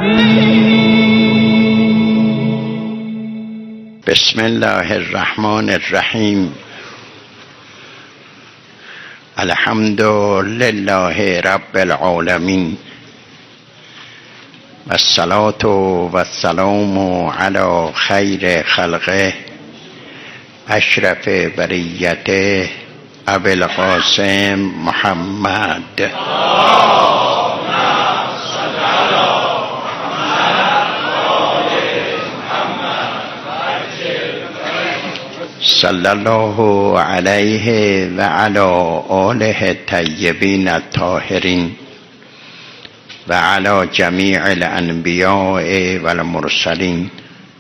بسم الله الرحمن الرحیم. الحمد لله رب العالمین و الصلاة و السلام علی خیر خلقه اشرف بریته ابی القاسم محمد صلی الله علیه و علی آله الطیبین الطاهرین و علی جمیع الانبیاء و المرسلین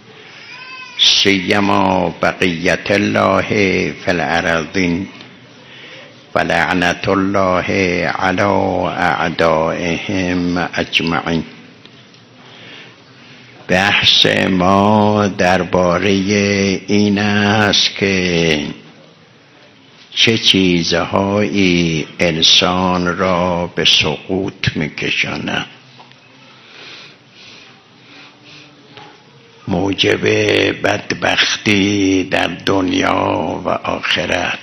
سیما بقیت الله فی الارضین و لعنت الله علی اعدائهم اجمعین. بحث ما درباره این است که چه چیزهایی انسان را به سقوط می‌کشاند، موجب بدبختی در دنیا و آخرت،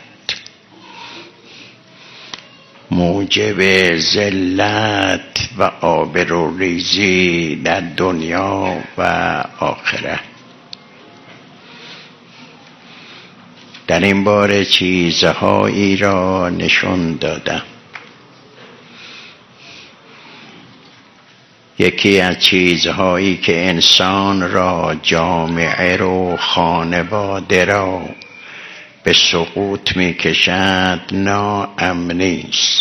موجب ذلت و آبروریزی در دنیا و آخرت. در این باره چیزهایی را نشون دادم. یکی از چیزهایی که انسان را، جامعه رو، خانواده را به سقوط می کشد ناامنی است.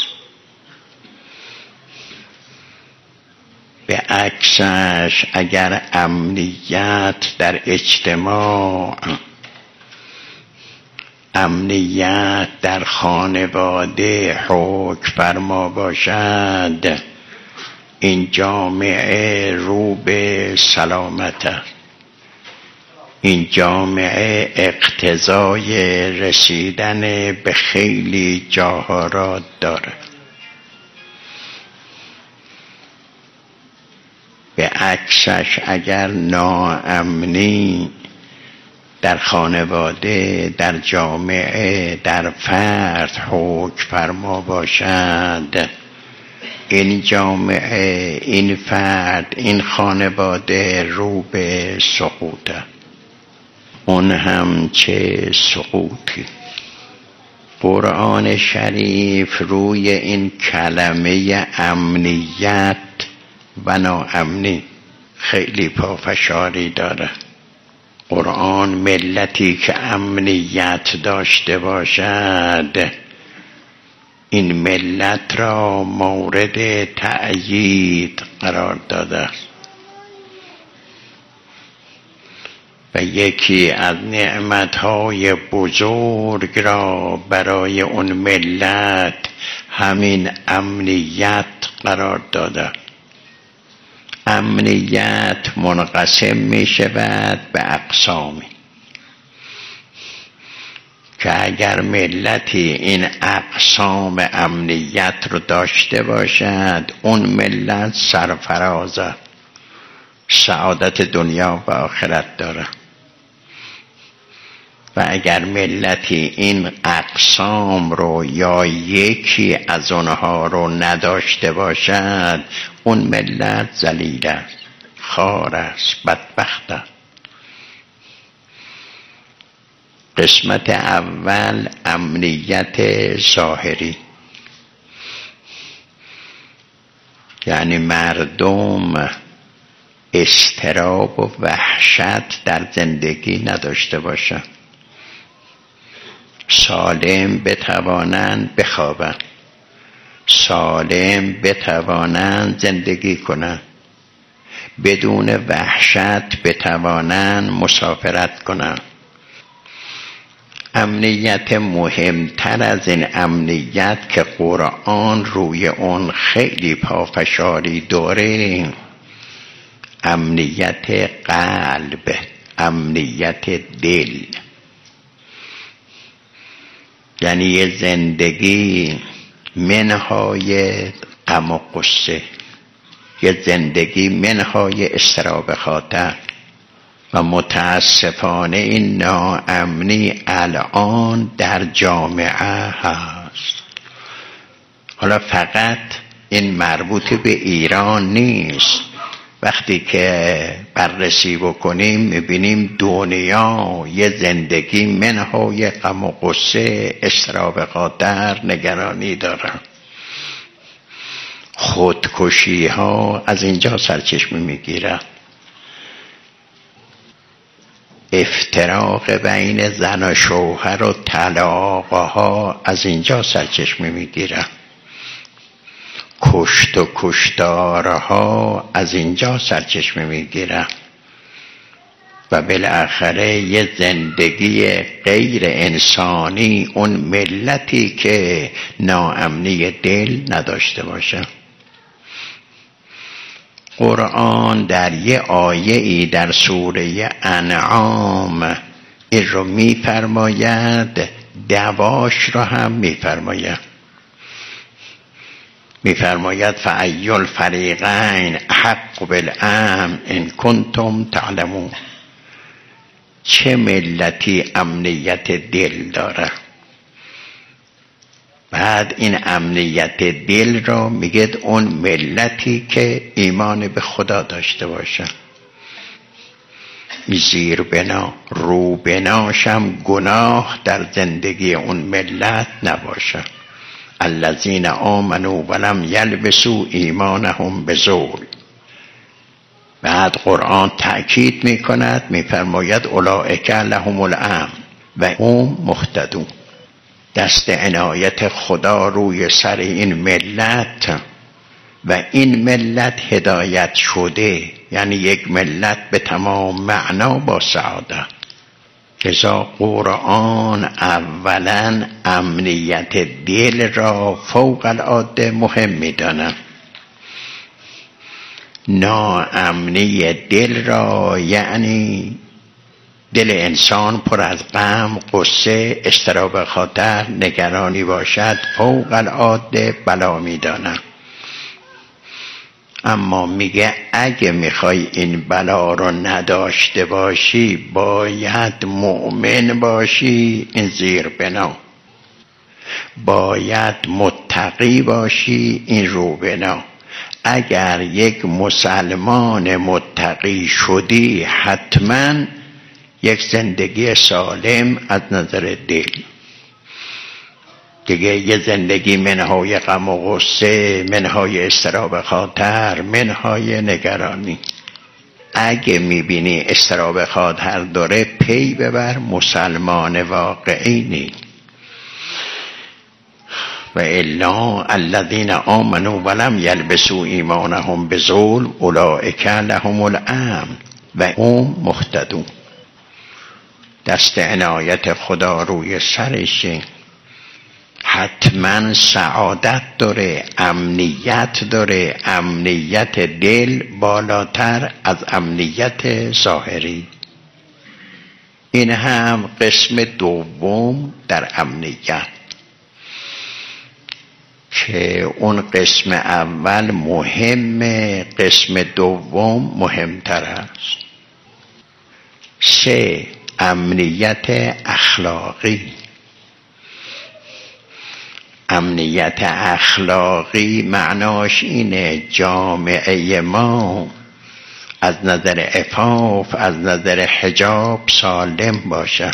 به عکسش اگر امنیت در اجتماع، امنیت در خانواده حکم فرما باشد، این جامعه رو به سلامت است. این جامعه اقتضای رسیدن به خیلی جاها را دارد. به عکسش اگر ناامنی در خانواده، در جامعه، در فرد حکم فرما باشد، این جامعه، این فرد، این خانواده رو به سقوط است. اون هم چه سقوطی. قرآن شریف روی این کلمه امنیت و ناامنی خیلی پافشاری داره. قرآن ملتی که امنیت داشته باشد، این ملت را مورد تأیید قرار داده است. و یکی از نعمتهای بزرگ را برای اون ملت همین امنیت قرار داده. امنیت منقسم می شود به اقسامی که اگر ملتی این اقسام امنیت رو داشته باشد، اون ملت سرفراز است، سعادت دنیا و آخرت داره. و اگر ملتی این اقسام رو یا یکی از اونها رو نداشته باشد، اون ملت ذلیل است، خوار است، بدبخت است. قسمت اول امنیت ظاهری، یعنی مردم اضطراب و وحشت در زندگی نداشته باشند، سالم بتوانند بخوابند، سالم بتوانند زندگی کنند، بدون وحشت بتوانند مسافرت کنند. امنیت مهمتر از این امنیت که قرآن روی اون خیلی پافشاری داره، امنیت قلب، امنیت دل. یعنی یه زندگی منهای غم و غصه، یه زندگی منهای اضطراب خاطر و متاسفانه این ناامنی الان در جامعه هست. حالا فقط این مربوط به ایران نیست. وقتی که بررسی بکنیم میبینیم دنیا یه زندگی منهای غم و غصه، اضطراب خاطر، نگرانی داره. خودکشی ها از اینجا سرچشمه میگیره. افتراق بین زن و شوهر و طلاق ها از اینجا سرچشمه میگیره. کشت و کشتارها از اینجا سرچشمه میگیره و بالاخره یه زندگی غیر انسانی، اون ملتی که ناامنی دل نداشته باشه. قرآن در یه آیه‌ای در سوره انعام این رو میفرماید، دواش رو هم میفرماید. میفرماید فأی الفریقین احق بالامن ان کنتم تعلمون. چه ملتی امنیت دل داره؟ بعد این امنیت دل را میگه اون ملتی که ایمان به خدا داشته باشه. زیر بنا رو بناشم گناه در زندگی اون ملت نباشه. الذین آمنوا ولم یلبسوا ایمانهم بظلم. بعد قرآن تأکید میکند، میفرماید اولئک لهم الامن و هم مهتدون. دست عنایت خدا روی سر این ملت و این ملت هدایت شده، یعنی یک ملت به تمام معنا با سعادت. لذا قرآن اولا امنیت دل را فوق العاده مهم می‌داند. ناامنی دل را یعنی دل انسان پر از غم، غصه، اضطراب خاطر، نگرانی باشد، فوق العاده بلا می‌داند. اما میگه اگه میخوای این بلا رو نداشته باشی باید مؤمن باشی، این زیر بنا. باید متقی باشی، این رو بنا. اگر یک مسلمان متقی شدی حتما یک زندگی سالم از نظر دل. دیگه یه زندگی منهای غم و غصه، منهای اضطراب خاطر، منهای نگرانی. اگه میبینی اضطراب خاطر داره پی ببر مسلمان واقعی نی. و الا الذین آمنوا ولم یلبسوا ایمانهم بظلم اولئک لهم الامن و هم مهتدون. دست عنایت خدا روی سرشه. حتما سعادت داره، امنیت داره. امنیت دل بالاتر از امنیت ظاهری. این هم قسم دوم در امنیت که اون قسم اول مهمه، قسم دوم مهمتر است. 3. امنیت اخلاقی. امنیت اخلاقی معناش اینه جامعه ما از نظر عفاف، از نظر حجاب سالم باشه.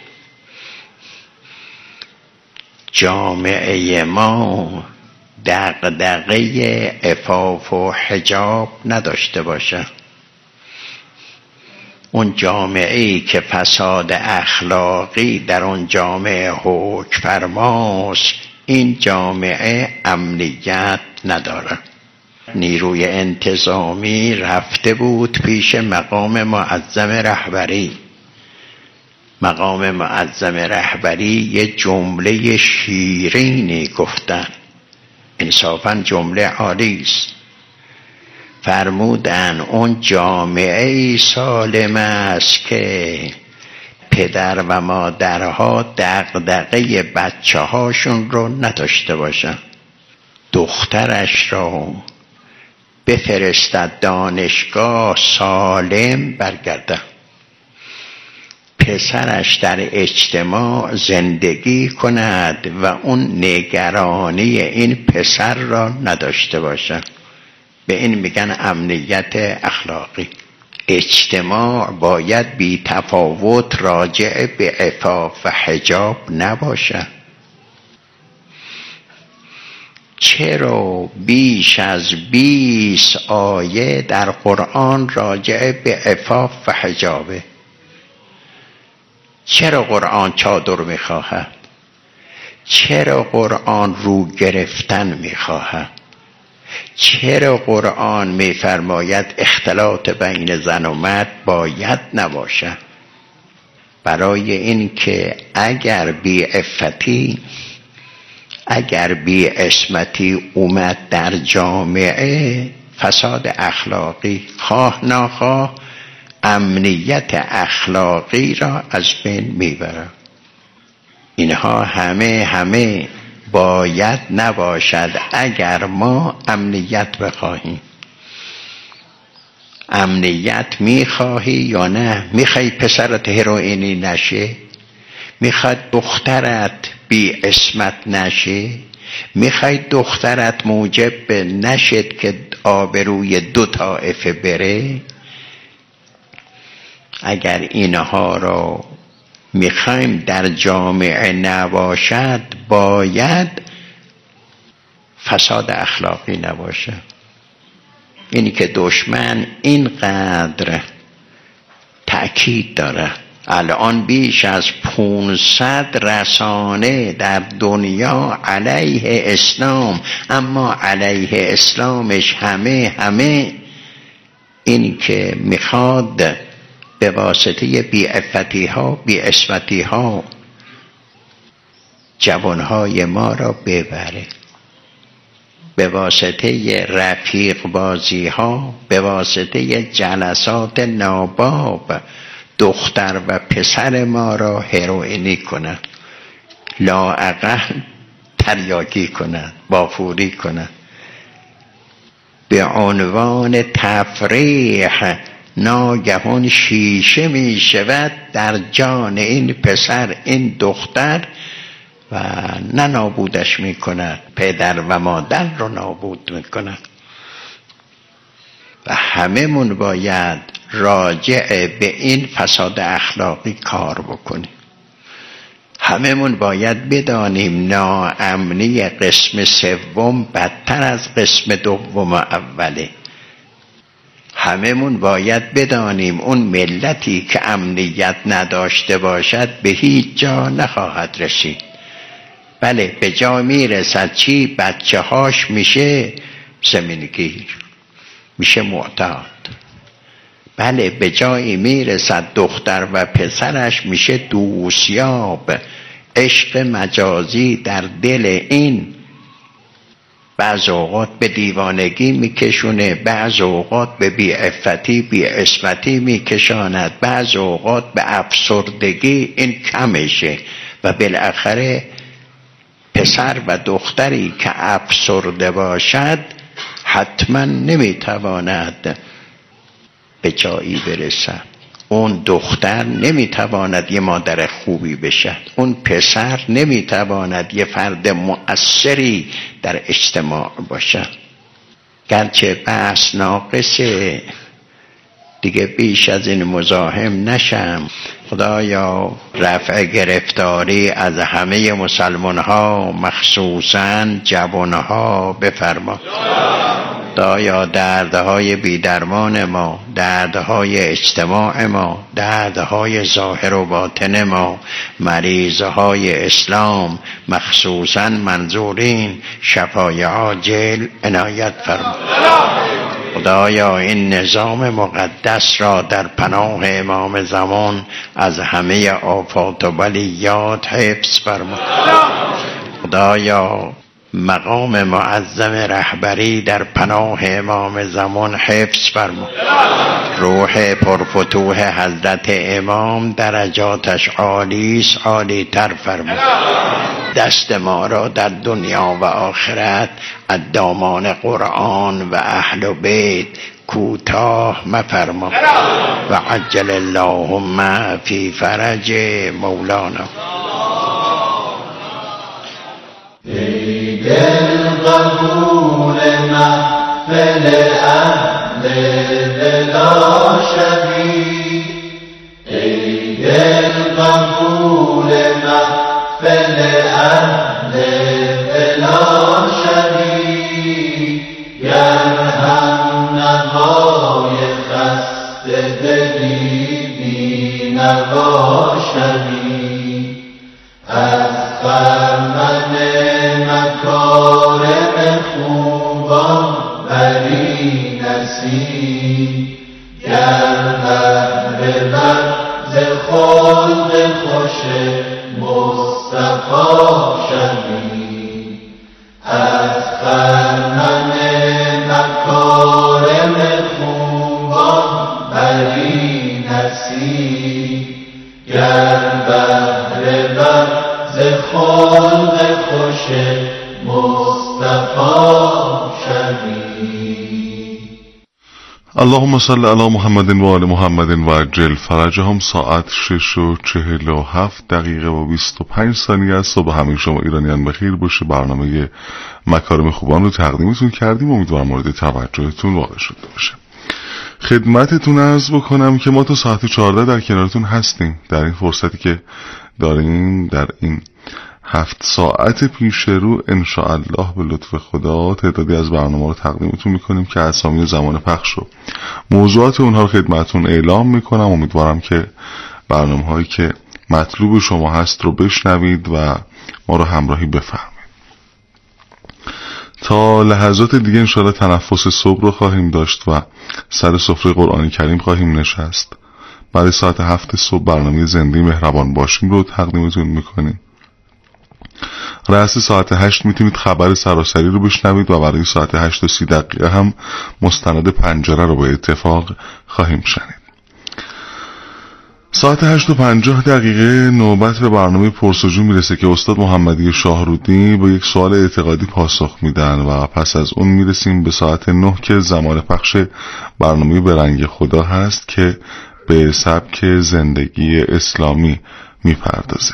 جامعه ما دغدغه عفاف و حجاب نداشته باشه. اون جامعه‌ای که فساد اخلاقی در اون جامعه حکم فرماست، این جامعه امنیت نداره. نیروی انتظامی رفته بود پیش مقام معظم رهبری. مقام معظم رهبری یه جمله شیرینی گفتن، انصافاً جمله عالی است. فرمودن اون جامعه سالم است که پدر و مادرها دغدغه بچه هاشون رو نداشته باشن. دخترش رو بفرستد دانشگاه سالم برگردد. پسرش در اجتماع زندگی کند و اون نگرانی این پسر را نداشته باشد. به این میگن امنیت اخلاقی. اجتماع باید بی تفاوت راجع به عفاف و حجاب نباشد. چرا بیش از 20 آیه در قرآن راجع به عفاف و حجابه؟ چرا قرآن چادر میخواهد؟ چرا قرآن رو گرفتن میخواهد؟ چرا قرآن میفرماید اختلاط بین زن و مرد باید نباشد؟ برای این که اگر بی عصمتی اومد در جامعه، فساد اخلاقی خواه ناخواه امنیت اخلاقی را از بین میبرد. اینها همه باید نباشد اگر ما امنیت بخواهیم. امنیت میخواهی یا نه؟ میخوای پسرت هروئینی نشه؟ میخواد دخترت بی عصمت نشه؟ میخوای دخترت موجب نشد که آبروی 2 طایفه بره؟ اگر اینها را میخوایم در جامعه نباشد، باید فساد اخلاقی نباشد. اینی که دشمن اینقدر تأکید داره. الان بیش از 500 رسانه در دنیا علیه اسلام، اما علیه اسلامش همه این که میخواد به واسطه بیعفتی ها بیعصمتی ها جوانهای ما را ببره، به واسطه رفیق بازی ها، به واسطه جلسات ناباب دختر و پسر ما را هروئینی کند، لااقل تریاکی کند، بافوری کند، به عنوان تفریح ناگهان شیشه می شود در جان این پسر این دختر و نه نابودش می کند، پدر و مادر رو نابود می کند. و همه من باید راجع به این فساد اخلاقی کار بکنیم. همه من باید بدانیم ناامنی قسم سوم بدتر از قسم دوم اوله. همه من باید بدانیم اون ملتی که امنیت نداشته باشد به هیچ جا نخواهد رسید. بله، به جا میرسد چی؟ بچه هاش میشه زمینگیر، میشه معتاد. بله، به جایی میرسد دختر و پسرش میشه دوستیاب. عشق مجازی در دل این بعض اوقات به دیوانگی میکشونه، بعض اوقات به بیعفتی بیعصمتی میکشاند، بعض اوقات به افسردگی. این کمشه و بالاخره پسر و دختری که افسرده باشد حتما نمیتواند به جایی برسد. اون دختر نمیتواند یه مادر خوبی بشد، اون پسر نمیتواند یه فرد مؤثری در اجتماع باشد. گرچه بحث ناقصه، دیگه بیش از این مزاحم نشم. خدایا رفع گرفتاری از همه مسلمان ها، مخصوصاً جوان ها بفرما. خدایا دردهای بیدرمان ما، دردهای اجتماع ما، دردهای ظاهر و باطن ما، مریضهای اسلام مخصوصاً منظورین شفای عاجل عنایت فرما. خدایا این نظام مقدس را در پناه امام زمان از همه آفات و بلیات حفظ فرما. خدایا مقام معظم رهبری در پناه امام زمان حفظ فرما. روح پرفتوح حضرت امام درجاتش عالیست، عالی تر فرما. دست ما را در دنیا و آخرت از دامان قرآن و اهل بیت کوتاه مفرما و عجل اللهم فی فرج مولانا. ای دل قبول محفل اهل دلا شوی، ای دل قبول محفل اهل دلا شوی، گر هم نوای خسته دلی بی نوا شوی، از خرمن مکارم خوبان بری نصیب، گر بهره بر ز خلق خوش مصطفی شوی، از خرمن مکارم خوبان بری نصیب، گر بهره بر ز خلق خوش مصطفی شوی. اللهم صل علی محمد و آل محمد و عجل فرجهم. ساعت 6:47 و 25 ثانیه است. صبح همه شما ایرانیان بخیر باشه. برنامه مکارم خوبان رو تقدیمتون کردیم، امیدوارم مورد توجهتون واقع شده باشه. خدمتتون عرض بکنم که ما تا ساعت 14 در کنارتون هستیم. در این فرصتی که داریم در این 7 ساعت پیش رو انشاءالله به لطف خدا تعدادی از برنامه رو تقدیمتون میکنیم که اسامی زمان پخش رو موضوعات اونها رو خدمتتون اعلام میکنم. امیدوارم که برنامه هایی که مطلوب شما هست رو بشنوید و ما رو همراهی بفرمایید. تا لحظات دیگه انشاءالله تنفس صبح رو خواهیم داشت و سر سفره قرآن کریم خواهیم نشست. برای ساعت 7 صبح برنامه زنده مهربان باشیم رو تقدیمتون میکنیم. رأس ساعت 8 میتونید خبر سراسری رو بشنوید و برای ساعت 8:30 هم مستند پنجره رو به اتفاق خواهیم شنید. ساعت 8:50 نوبت به برنامه پرسجو میرسه که استاد محمدی شاهرودی با یک سوال اعتقادی پاسخ میدن و پس از اون میرسیم به ساعت 9 که زمان پخش برنامه به رنگ خدا هست که به سبک زندگی اسلامی میپردازه.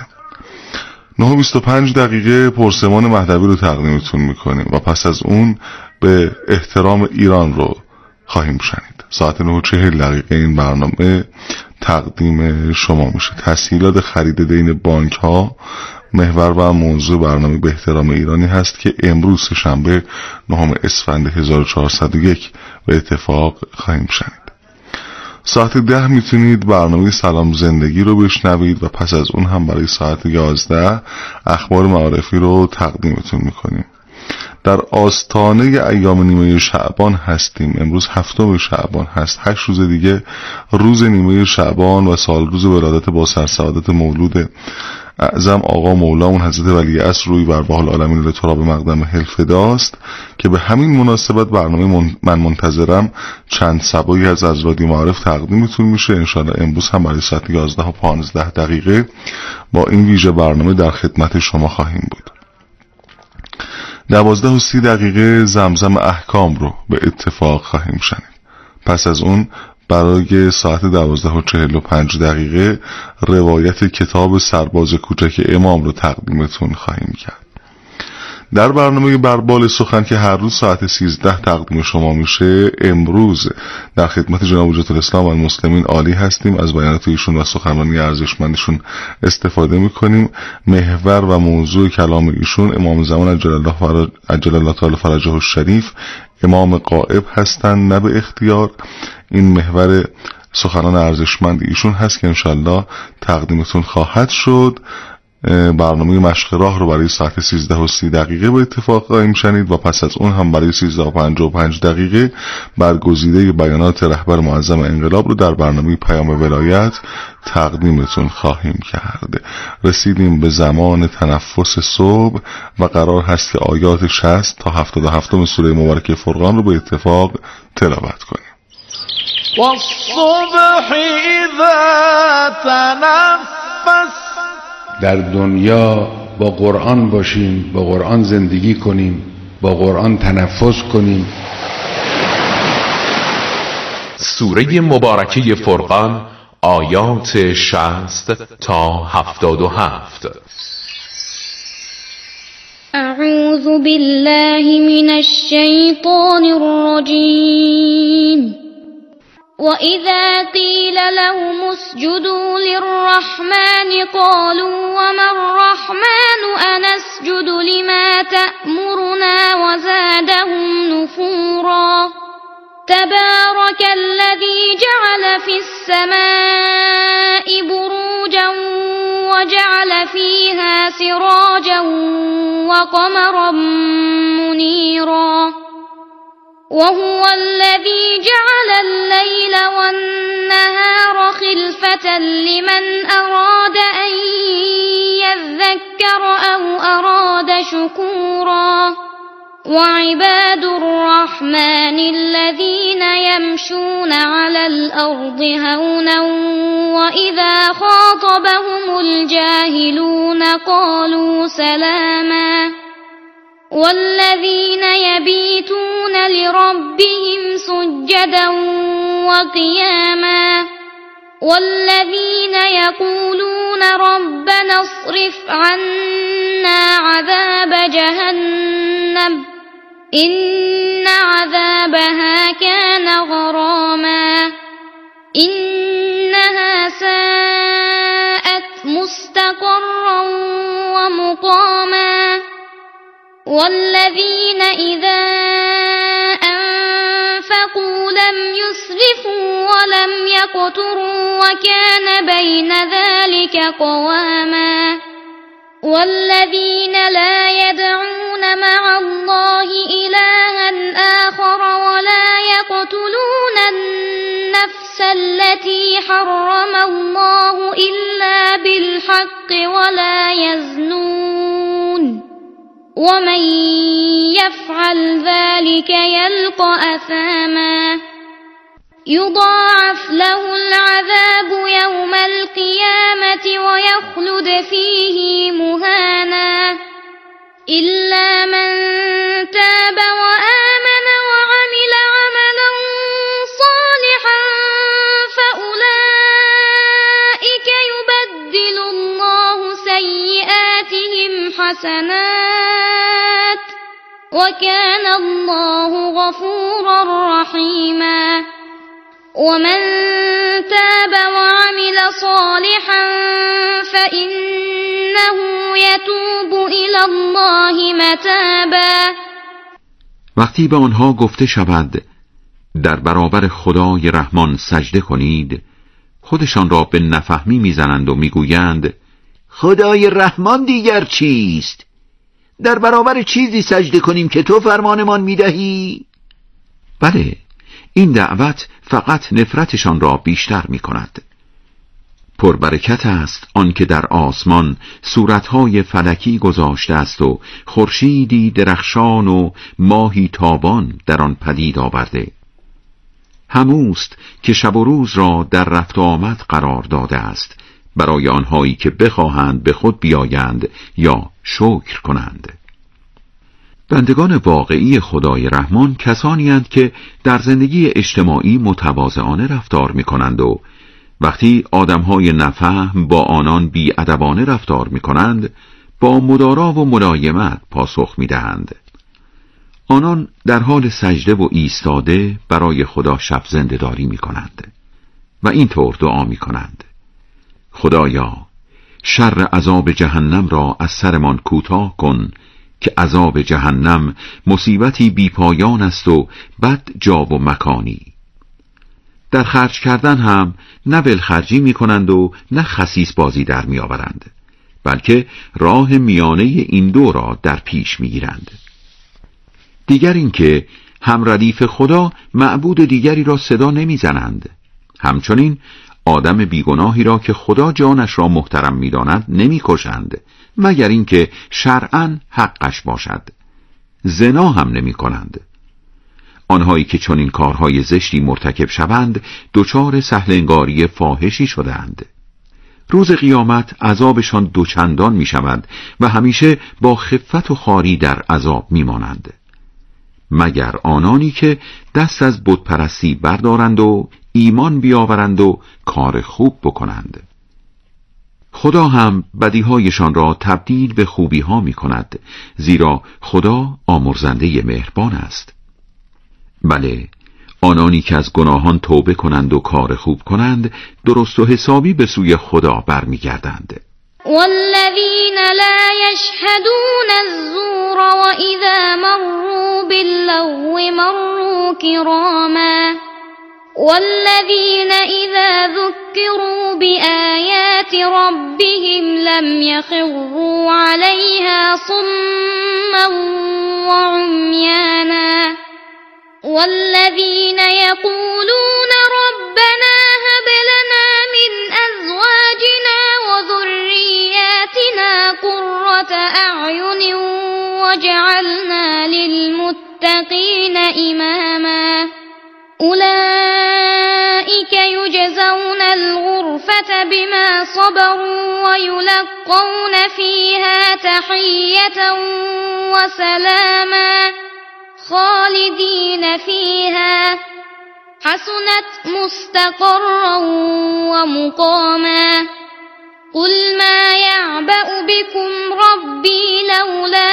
9:25 پرسمان مهدوی رو تقدیمتون میکنیم و پس از اون به احترام ایران رو خواهیم شنید. ساعت 9:40 این برنامه تقدیم شما میشه. تسهیلات خرید دین بانک ها محور و موضوع برنامه به احترام ایرانی هست که امروز شنبه 9 اسفند 1401 به اتفاق خواهیم شنید. ساعت 10 میتونید برنامه سلام زندگی رو بشنوید و پس از اون هم برای ساعت 11 اخبار معارفی رو تقدیمتون میکنیم. در آستانه ایام نیمه شعبان هستیم. امروز 7 شعبان هست. 8 روز دیگه روز نیمه شعبان و سال روز ولادت با سرسعادت مولود اعظم آقا مولامون حضرت ولی عصر روی بر بحال العالمین لتراب مقدم هلفداست که به همین مناسبت برنامه من منتظرم چند سبایی از رادیو معارف تقدیمتون میشه. انشاءالله امروز هم برای ساعت 11:15 با این ویژه برنامه در خدمت شما خواهیم بود. 12:30 زمزم احکام رو به اتفاق خواهیم شنید. پس از اون برای ساعت 12:45 روایت کتاب سرباز کوچک امام رو تقدیمتون خواهیم کرد. در برنامه بربال سخن که هر روز ساعت 13 تقدیم شما میشه، امروز در خدمت جناب حجت الاسلام و المسلمین عالی هستیم. از بیانات ایشون و سخنرانی ارزشمندشون استفاده میکنیم. محور و موضوع کلام ایشون امام زمان عجل الله تعالی فرجه الشریف امام غائب هستند، نه به اختیار. این محور سخنان ارزشمند ایشون هست که انشالله تقدیمتون خواهد شد. برنامه مشق راه رو برای ساعت 13:30 به اتفاق خواهیم شنید و پس از اون هم برای 13:55 برگزیده بیانات رهبر معظم انقلاب رو در برنامه پیام ولایت تقدیمتون خواهیم کرد. رسیدیم به زمان تنفس صبح و قرار هست که آیات 60 تا 77 سوره مبارکه فرقان رو به اتفاق تلاوت کنیم. والصبح اذا تنفس. در دنیا با قرآن باشیم، با قرآن زندگی کنیم، با قرآن تنفس کنیم. سوره مبارکه فرقان آیات 60 تا 77. اعوذ بالله من الشیطان الرجیم. وَإِذَا قِيلَ لَهُمُ اسْجُدُوا لِلرَّحْمَنِ قَالُوا وَمَا الرَّحْمَنُ أَنَسْجُدُ لِمَا تَأْمُرُنَا وَزَادَهُمْ نُفُورًا. تَبَارَكَ الَّذِي جَعَلَ فِي السَّمَاءِ بُرُوجًا وَجَعَلَ فِيهَا سِرَاجًا وَقَمَرًا مُنِيرًا. وهو الذي جعل الليل والنهار خلفة لمن أراد أن يذكر أو أراد شكورا. وعباد الرحمن الذين يمشون على الأرض هونا وإذا خاطبهم الجاهلون قالوا سلاما. والذين يبيتون لربهم سجدا وقياما. والذين يقولون ربنا اصرف عنا عذاب جهنم إن عذابها كان غراما. إنها ساءت مستقرا ومقاما. والذين إذا أنفقوا لم يسرفوا ولم يقتروا وكان بين ذلك قواما. والذين لا يدعون مع الله إلها آخر ولا يقتلون النفس التي حرم الله إلا بالحق ولا يزنون. ومن يفعل ذلك يلقى أثاما. يضاعف له العذاب يوم القيامة ويخلد فيه مهانا. إلا من تاب وآمن وعمل عملا صالحا فأولئك يبدل الله سيئاتهم حسنات وكان الله غفورا رحيما. ومن تاب وعمل صالحا فإنه يتوب إلى الله متابا. وقتی به آنها گفته شود در برابر خدای رحمان سجده کنید، خودشان را به نفهمی میزنند و میگویند خدای رحمان دیگر چیست؟ در برابر چیزی سجده کنیم که تو فرمانمان میدهی؟ بله، این دعوت فقط نفرتشان را بیشتر می کند. پربرکت است آنکه در آسمان صورتهای فلکی گذاشته است و خورشیدی درخشان و ماهی تابان در آن پدید آورده. هموست که شب و روز را در رفت و آمد قرار داده است برای آنهایی که بخواهند به خود بیایند یا شکر کنند. بندگان واقعی خدای رحمان کسانی اند که در زندگی اجتماعی متواضعانه رفتار می کنند و وقتی آدمهای نفهم با آنان بی‌ادبانه رفتار می کنند با مدارا و ملایمت پاسخ می دهند. آنان در حال سجده و ایستاده برای خدا شب زنده داری می کنند و اینطور دعا می کنند: خدایا شر عذاب جهنم را از سرمان کوتاه کن که عذاب جهنم مصیبتی بی پایان است و بد جا و مکانی. در خرج کردن هم نه ولخرجی می کنند و نه خسیس بازی در می آورند. بلکه راه میانه این دو را در پیش میگیرند. دیگر اینکه هم ردیف خدا معبود دیگری را صدا نمیزنند، همچنین آدم بیگناهی را که خدا جانش را محترم می‌داند نمی‌کشند مگر اینکه شرعاً حقش باشد. زنا هم نمی‌کنند. آنهایی که چنین کارهای زشتی مرتکب شوند دچار سهلنگاری فاحشی شدند. روز قیامت عذابشان دوچندان می‌شود و همیشه با خفت و خواری در عذاب می‌مانند، مگر آنانی که دست از بتپرستی بردارند و ایمان بیاورند و کار خوب بکنند. خدا هم بدیهایشان را تبدیل به خوبی‌ها می‌کند، زیرا خدا آمرزنده مهربان است. بله، آنانی که از گناهان توبه کنند و کار خوب کنند درست و حسابی به سوی خدا برمیگردند. والذین لا یشهدون الزور وإذا مروا باللغو مروا کراما والذین اذا ذکروا بآیات ربهم لم یخروا علیها صما وعميانا والذين يقولون ربنا هب لنا من أزواجنا وذرياتنا قرة أعين واجعلنا للمتقين إماما أولئك يجزون الغرفة بما صبروا ويلقون فيها تحية وسلاما خالدين فيها حسنت مستقرا ومقاما قل ما يعبأ بكم ربي لولا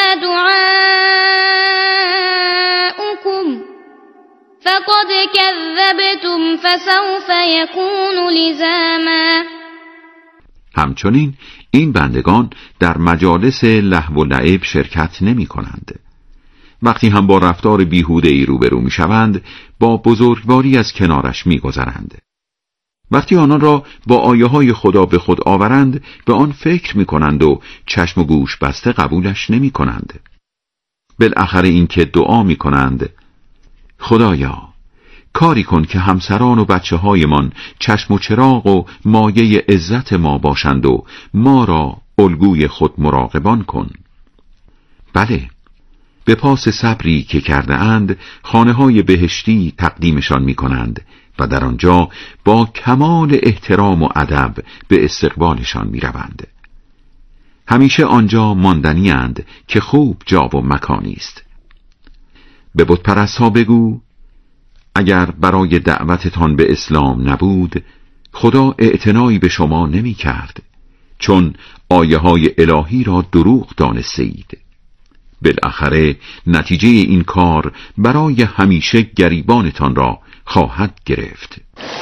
دعاؤكم فقد كذبتم فسوف يكون لزاما. همچنین این بندگان در مجالس لهو و لعب شرکت نمی کنند. وقتی هم با رفتار بیهوده‌ای روبرو می‌شوند با بزرگواری از کنارش می‌گذرند. وقتی آنان را با آیه‌های خدا به خود آورند به آن فکر می‌کنند و چشم و گوش بسته قبولش نمی‌کنند. بالاخره این که دعا می‌کنند خدایا کاری کن که همسران و بچه‌هایمان چشم و چراغ و مایه عزت ما باشند و ما را الگوی خود مراقبان کن. بله، به پاس صبری که کرده اند خانه‌های بهشتی تقدیمشان می کنند و در آنجا با کمال احترام و ادب به استقبالشان می روند. همیشه آنجا ماندنی اند که خوب جا و مکانی است. به بت‌پرست‌ها بگو اگر برای دعوتتان به اسلام نبود خدا اعتنایی به شما نمی کرد، چون آیه‌های الهی را دروغ دانستید. بالاخره نتیجه این کار برای همیشه گریبانتان را خواهد گرفت.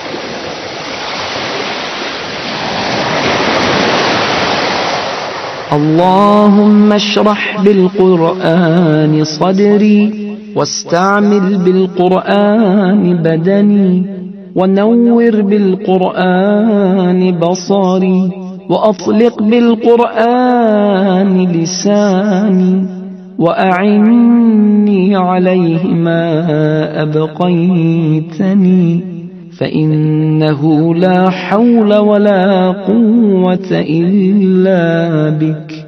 اللهم اشرح بالقرآن صدري واستعمل بالقرآن بدني ونور بالقرآن بصري وأطلق بالقرآن لساني وأعني عليه ما أبقيتني فإنه لا حول ولا قوة إلا بك.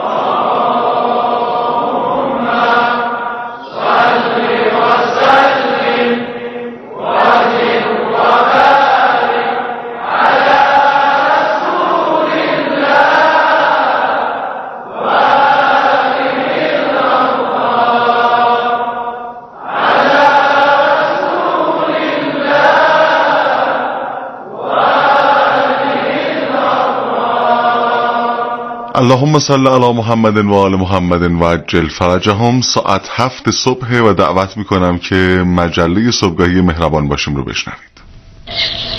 اللهم صل علی محمد و آل محمد و عجل فرجهم. ساعت 7 صبح و دعوت میکنم که مجله صبحگاهی مهربان باشیم رو بشنوید.